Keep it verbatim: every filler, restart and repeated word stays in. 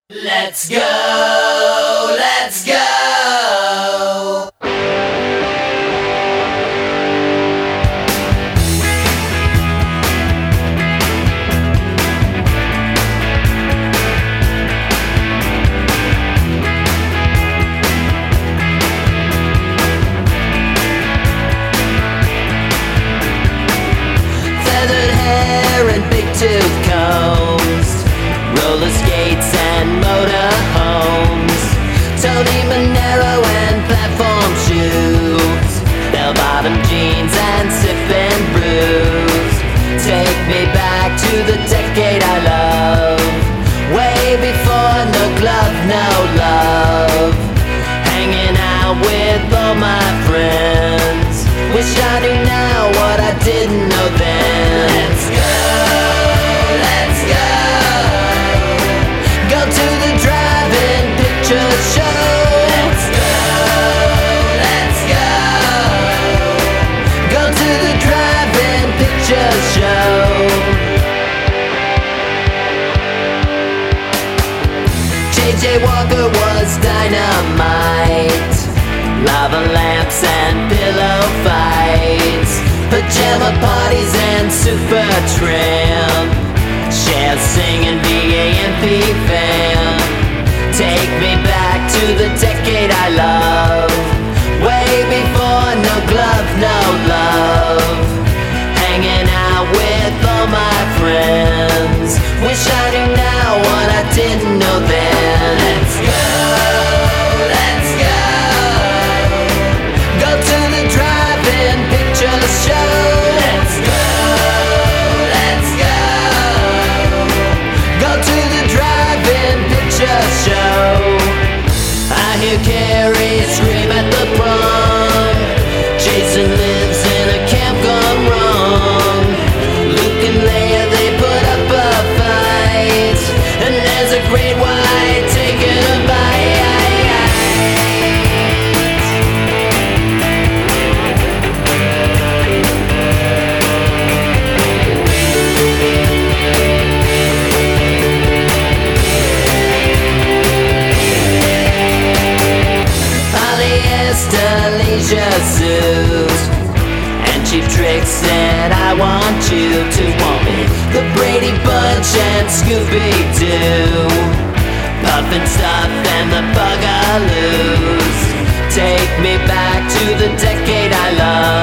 Let's go, let's go. Feathered hair and big tooth combs, roller skates and motorhomes, Tony Manero and platform shoes, bell-bottom jeans and sipping brews. Take me back to the decade I love, way before no glove, no love. Hanging out with all my friends, wish I knew now what I didn't know then. Let's go, let's go. Go to the drive-in picture show. Let's go, let's go. Go to the drive-in picture show. J J Walker was dynamite, lava lamps and pillow fights, pajama parties and super tramp, Cher singing V A M P fan. Take me back to the decade I love, way before no glove, no love. Hanging out with all my friends, wish I knew now what I didn't know then. Let's go, let's go. Go to the drive-in picture show. Let's go, let's go. Go to the drive-in picture show. I hear Carrie scream at the prom, Jason lives in a camp gone wrong. Luke and Leia, they put up a fight, and there's a great white taking a bite. Polyester leisure suit and cheap tricks that I want you to want me. The Brady Bunch and Scooby-Doo, Puffin' Stuff and the Bugaloos. Take me back to the decade I love,